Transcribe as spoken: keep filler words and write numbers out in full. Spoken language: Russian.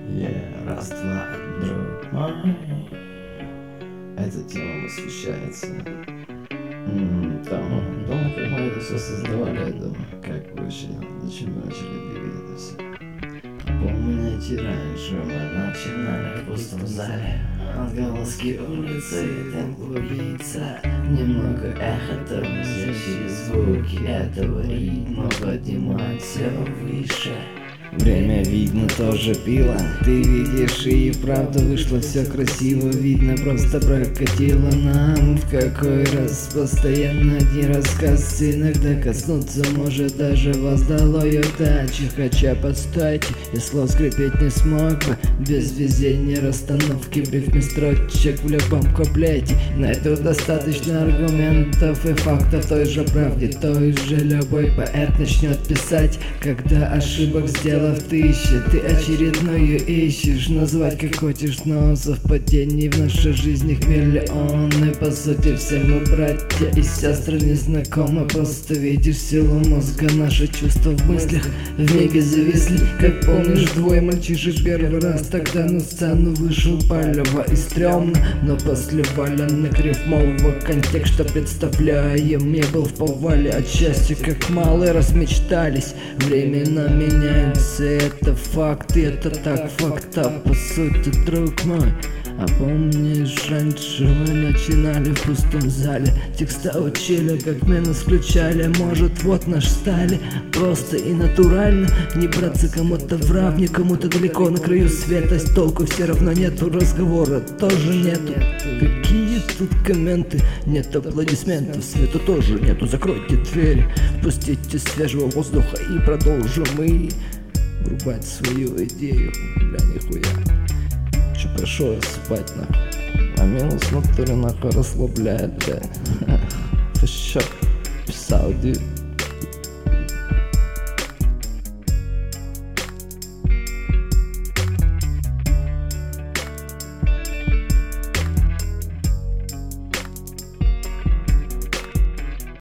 Yeah, раз, два, друг мой. Эта тема восхищается. М-м, там, дома, как мы это все создавали, я думаю, как вообще, зачем мы начали двигать это все. Помните, раньше мы начинали в пустом зале. Отголоски улицы и темп убийца. Немного эхо, тормозящие звуки этого ритма поднимают все выше. Время, видно, тоже пило. Ты видишь, и правда вышло все красиво. Видно, просто прокатило нам в какой раз. Постоянно один рассказ, иногда коснуться может даже вас долой удачи. Хотя постойте, и слов скрипеть не смог бы без везения расстановки в рифме строчек в любом куплете. Найду достаточно аргументов и фактов той же правде. Той же любой поэт начнет писать, когда ошибок сделал в тысячи. Ты очередную ищешь, назвать как хочешь, но совпадений в нашей жизни миллионы. По сути все мы братья и сестры незнакомы. Просто видишь силу мозга, наши чувства в мыслях вмиг зависли. Как помнишь, двое мальчишек первый раз тогда на сцену вышел палево и стрёмно, но после валенных рифмового контекста представляем, я был в повале от счастья, как малые размечтались. Времена меняются, это факт, и это так факта по сути, друг мой. А помнишь, раньше мы начинали в пустом зале, текста учили, как минус включали. Может, вот наш стали, просто и натурально. Не браться кому-то в равне, кому-то далеко на краю света. С толку все равно нету, разговора тоже нету. Какие тут комменты? Нет аплодисментов, света тоже нету. Закройте двери, пустите свежего воздуха и продолжим мы врубать свою идею. Бля, нихуя. Че пришел спать, нахуй. А минус в натуре нахуй расслабляет, бля. For sure. Peace out, dude.